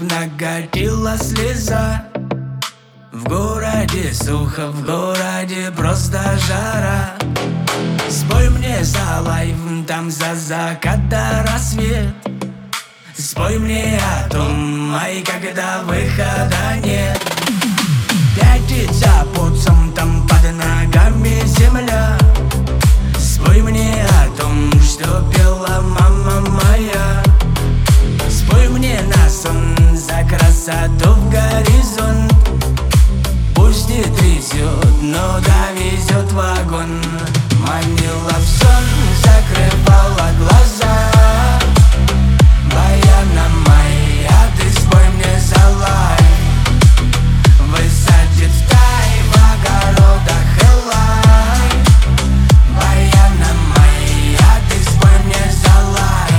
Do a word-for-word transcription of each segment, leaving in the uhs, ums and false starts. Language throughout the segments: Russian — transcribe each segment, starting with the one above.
накатила слеза. В городе сухо, в городе просто жара. Спой мне за лайв, там за закат до рассвет. Спой мне о том, ай, когда выхода нет. Пятится путцем, там под ногами земля. Спой мне о том, что пела мама моя. Спой мне на сон за красоту в горизонт. Пусть не трясет, но довезет вагон. Манила в сон, закрывала глаза. Баяна моя, ты спой мне за лайф. Высадит в тай в огородах элай. Баяна моя, ты спой мне за лайф.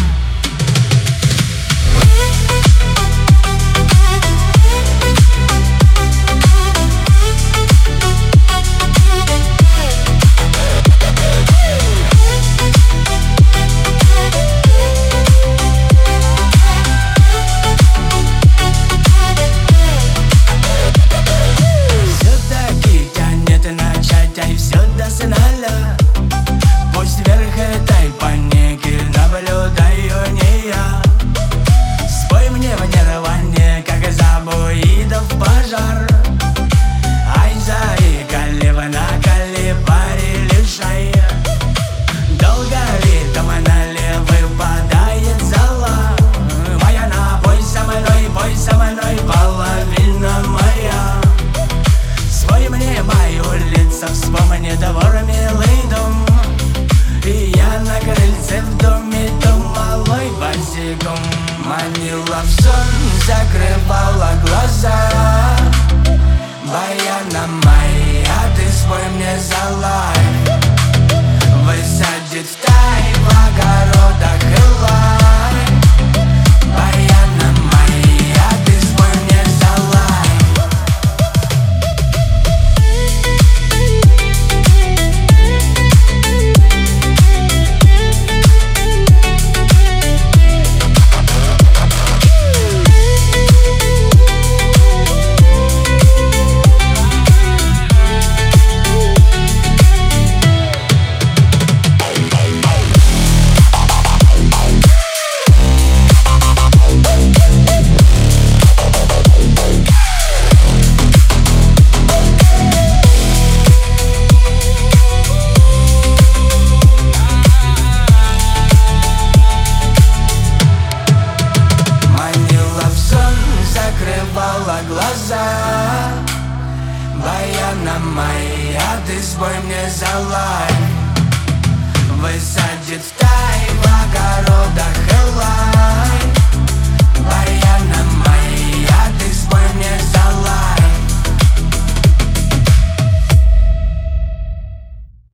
Пусть вверх этой паники наблюдаю не я. Спой мне в нирване, как забуидов пожар. Ай, заикали, накали, парили шай. Долго ритм налево выпадает зала. Моя на пой со мной, пой со мной, половина моя. Спой мне мою лицо, вспомни двор, милый дом. И я на крыльце в доме, дом малой босиком. Манила в сон, закрывала глаза. Баяна моя, ты спой мне за лайф. Высадит в тай в огородах элай. Баяна моя, ты спой мне за лайф. Глаза, баяна моя, ты спой мне за лайф.